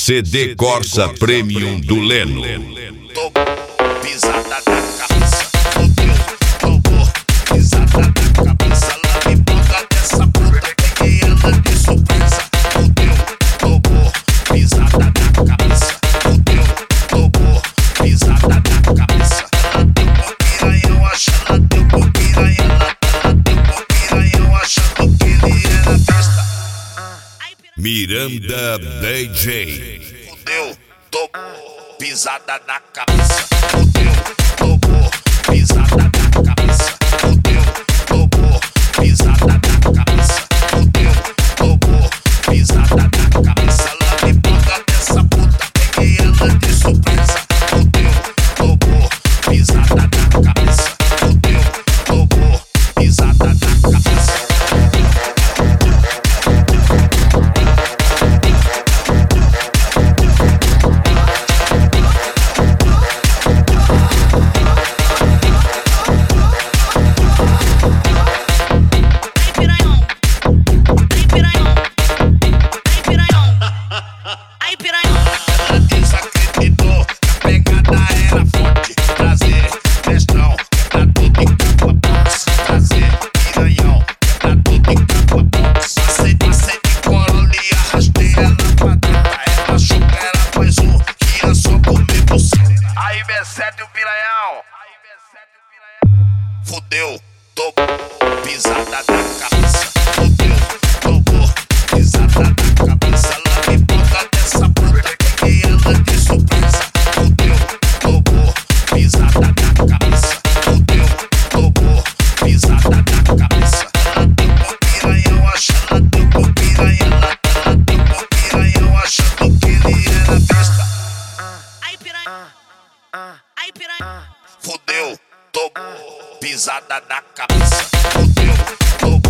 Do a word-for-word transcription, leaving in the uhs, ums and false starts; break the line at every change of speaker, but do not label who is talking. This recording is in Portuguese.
C D Corsa Premium do Leno.
Tomou pisada na cabeça, fudeu, tomou pisada na cabeça. Lá me paga dessa puta, peguei ela de surpresa. Fudeu, tomou pisada na cabeça, fudeu, tomou pisada na cabeça. Ela deu pro piranhão, acha, ela deu pro piranhão, ela deu pro piranhão, achando que ele era festa.
Miranda D J.
Fudeu, tomou pisada na cabeça. Fudeu, tomou pisada na cabeça. Fudeu, tomou pisada na cabeça. Fudeu, tomou pisada na cabeça. Lá me paga dessa puta, peguei ela de surpresa. Fudeu, tomou pisada na cabeça. Fudeu, tomou pisada na cabeça. Fudeu, tomou pisada na cabeça. Fudeu, tomou pisada na cabeça. Lá me paga dessa puta, peguei ela de surpresa. Fudeu, tomou pisada na cabeça. Fudeu, tomou pisada na cabeça. Ela deu pro piranhão, acha, ela deu pro piranhão, ela deu pro piranhão, achando que ele era festa.
Ai piranha, ai piranha.
Fudeu, tomou pisada na cabeça. Fudeu, tomou